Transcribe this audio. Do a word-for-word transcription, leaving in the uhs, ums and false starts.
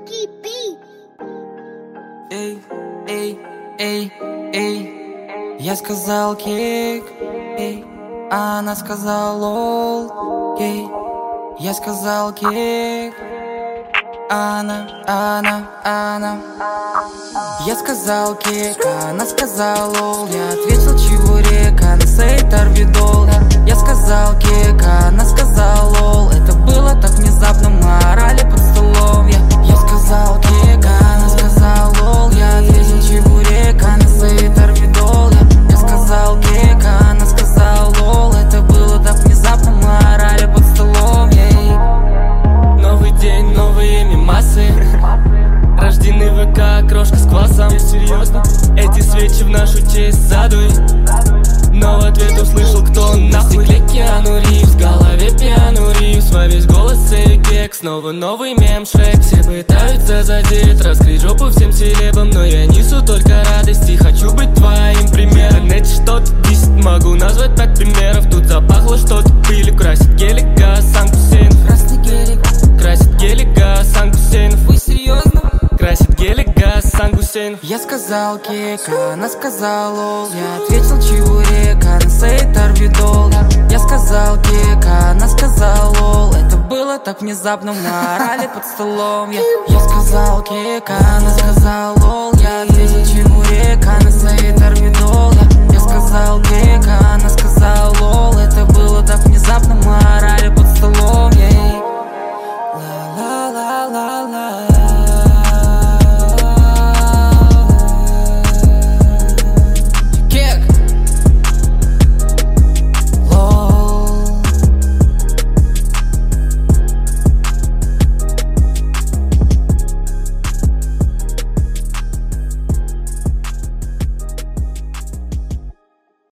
Эй, эй, эй, эй. Я сказал кик, эй, а она сказала лол, эй. Я сказал кик, она, она, она. Я сказал кик, она сказала лол. Я ответил чебурек, она сейт орбидол. Я сказал кик, она сказала лол. Это было так внезапно, мы орали под столом. Я, я сказал кик, она сказала лол. Я ответил чебурек, она сейт орбидол. Я, я сказал кик, она сказала лол. Это было так внезапно, мы орали под столом. Yeah. Новый день, новые мемасы. Рожденный ВК, крошка с квасом. Серьезно? Эти свечи в нашу честь задуй. Но в ответ услышал, кто нахуй. На стекле Киану Ривз, в голове пиану Ривз. Во весь голос и кек, снова новый мем Шрек. Все пытаются задеть, раскрыть жопу всем селебам. Но я несу только радости, хочу быть твоим примером. Нет, что-то бесит, могу назвать пять примеров. Тут запахло что-то пылью, красит гелик Гасан Гусейнов. Красный гелик, красит гелик Гасан Гусейнов. вы серьезно? Красит гелик Гасан Гусейнов. Я сказал кик, она сказала лол. Я ответил чебурек, она сейт орбидол. Я сказал кик, она сказала лол. Это было так внезапно, мы орали под столом. Я, я сказал кик, она сказала лол. Я ответил чебурек, она сейт орбидол. Я, я сказал кик, она сказала лол.